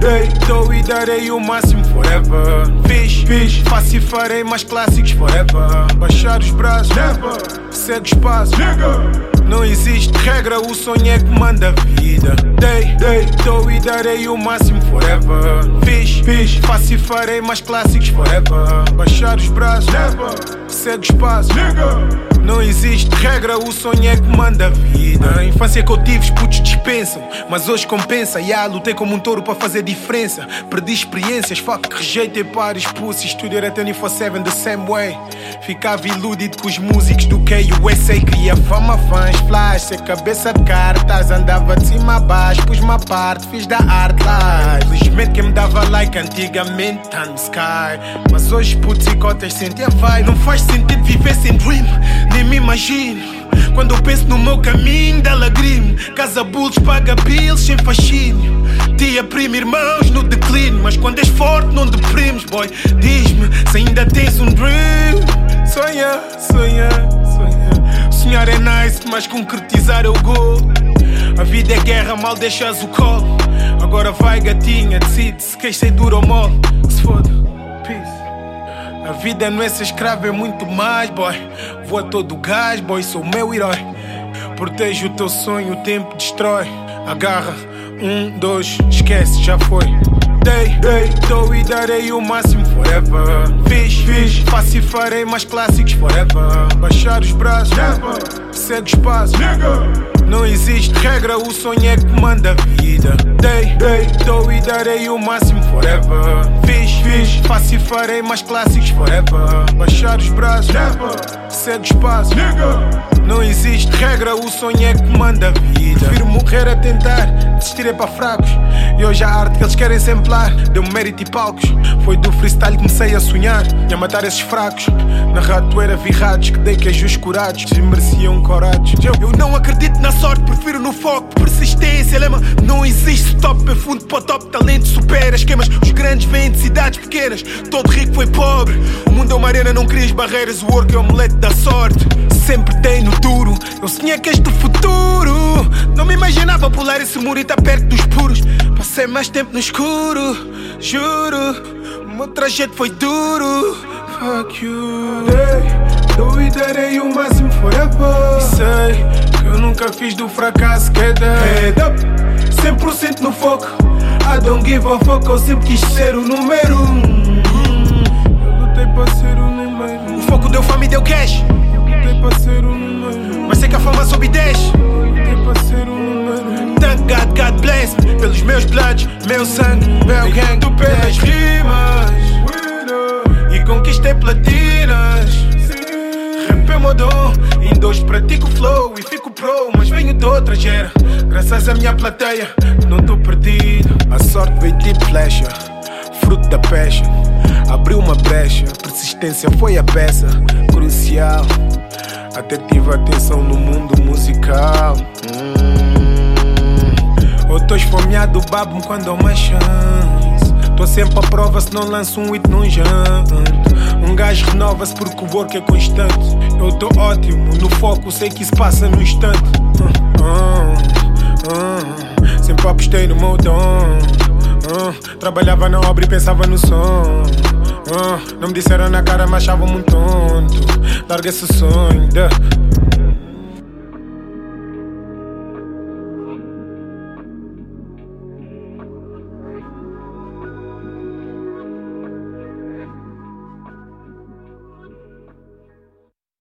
dei, dou e darei o máximo forever. Fiz, faço e farei mais clássicos forever. Baixar os braços, never. Segue os passos, nigga. Não existe regra, o sonho é que manda a vida. Dei, dou e darei o máximo forever. Fiz, faço e farei mais clássicos forever. Baixar os braços, never. Segue os passos, nigga. Não existe regra, o sonho é que manda a vida. A infância que eu tive, os putos dispensam, mas hoje compensa. Lutei como um touro para fazer diferença. Perdi experiências, fuck, rejeitei pares, pussies. Tudo era 24/7 the same way. Ficava iludido com os músicos do KUSA. Queria fama, fãs, flash, ser cabeça de cartas. Andava de cima a baixo, pus-me à parte, fiz da arte lá. Felizmente quem me dava like antigamente tá no sky. Mas hoje putos e cotas sentem a vibe. Não faz sentido viver sem dream, nem me imagino. Quando eu penso no meu caminho, dá lagrime. Casa bulls, paga bills, sem fascínio. Tia, prima, irmãos no declínio. Mas quando és forte não deprimes, boy. Diz-me se ainda tens um dream. Sonha. Sonhar é nice, mas concretizar é o gol. A vida é guerra, mal deixas o colo. Agora vai gatinha, decide se queres ser duro ou mole. Que se foda, peace. A vida não é ser escravo, é muito mais, boy. Vou a todo gás, boy, sou o meu herói. Protejo o teu sonho, o tempo destrói. Agarra, 1, 2, esquece, já foi. Dei, dou e darei o máximo forever. Fiz, faço e farei mais clássicos forever. Baixar os braços, never. Segue os passos, nigga. Não existe regra, o sonho é que manda a vida. Dei, dou e darei o máximo forever. Fiz, faço e farei mais clássicos forever. Baixar os braços, never. Segue os passos, nigga. Não existe regra, o sonho é que manda a vida. Prefiro morrer a tentar, desistir é para fracos. E hoje a arte que eles querem exemplar deu-me mérito e palcos. Foi do freestyle que comecei a sonhar e a matar esses fracos. Na ratoeira vi ratos que dei queijos curados, que mereciam corados. Eu não acredito na sorte, prefiro no foco, persistência. Lema, não existe stop, é fundo para o top. Talento supera esquemas, os grandes vêm de cidades pequenas. Todo rico foi pobre, o mundo é uma arena, não crias barreiras. O work é o omelete da sorte, sempre tem no duro. Eu sonhei que este futuro, não me imaginava pular esse muro e estar perto dos puros. Passei mais tempo no escuro, juro. O meu trajeto foi duro. Fuck you. Dou e darei o máximo forever. E sei que eu nunca fiz do fracasso queda. Head up, 100% no foco. I don't give a fuck, eu sempre quis ser o número 1. Eu lutei para ser o número 1. O foco deu fama e deu cash. Eu lutei para ser o número 1. Mas sei que a fama sobe e desce. Eu lutei para ser o número 1. Thank God, God bless me. Pelos meus bloods, meu sangue, meu gang. Pelas rimas e conquistei platinas. Rap é meu dom, ainda hoje pratico flow e fico pro. Mas venho de outra gera, graças à minha plateia não tô perdido. A sorte veio tipo flecha, fruto da passion. Abriu uma brecha, persistência foi a peça crucial. Até tive atenção no mundo musical. Eu tô esfomeado, babo-me quando há uma chance. Tô sempre à prova, se não lanço um hit não janto. Um gajo renova-se porque o work é constante. Eu tô ótimo, no foco sei que isso passa no instante. Sempre apostei no meu dom. Trabalhava na obra e pensava no som. Não me disseram na cara, mas achavam-me um tonto. Larga esse sonho,